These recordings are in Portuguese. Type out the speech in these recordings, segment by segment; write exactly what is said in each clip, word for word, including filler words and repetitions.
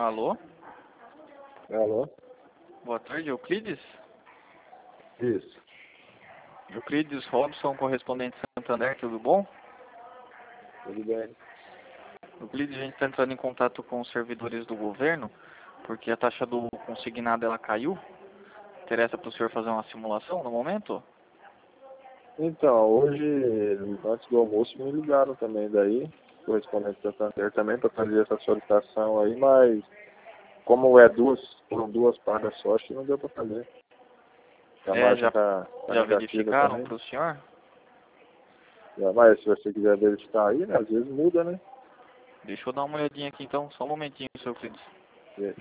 Alô? Alô? Boa tarde, Euclides? Isso. Euclides Robson, correspondente Santander, tudo bom? Tudo bem. Euclides, a gente está entrando em contato com os servidores do governo, porque a taxa do consignado ela caiu. Interessa para o senhor fazer uma simulação no momento? Então, hoje, antes do almoço, me ligaram também daí, correspondente do Santander também, para fazer essa solicitação aí, mas como é duas, foram duas pagas só, acho que não deu para fazer. A É, margem já, está tá já negativa verificaram também. para o senhor? Já, mas se você quiser verificar aí, né, às vezes muda, né? Deixa eu dar uma olhadinha aqui então, só um momentinho, seu Euclides. Veja.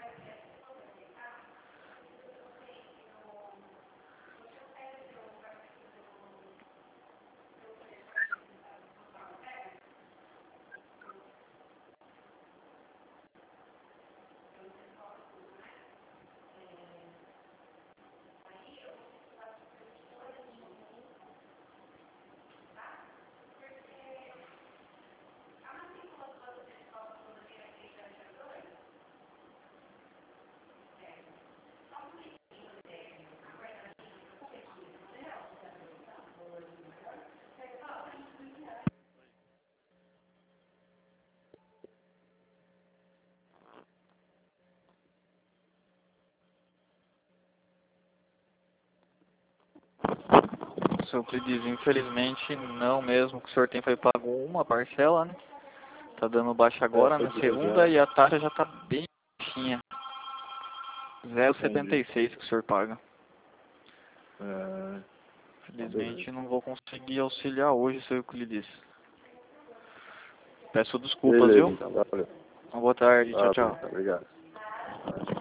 Seu Euclides, infelizmente não mesmo, que o senhor tem foi pago uma parcela, né? Tá dando baixa É, agora foi na duas segunda já. e a taxa já tá bem baixinha. zero vírgula setenta Entendi. e seis que o senhor paga. É, então beleza. Infelizmente não vou conseguir auxiliar hoje, seu Euclides. Peço desculpas, Beleza, viu? então, valeu. Uma boa tarde, tchau, Ah, tchau. obrigado.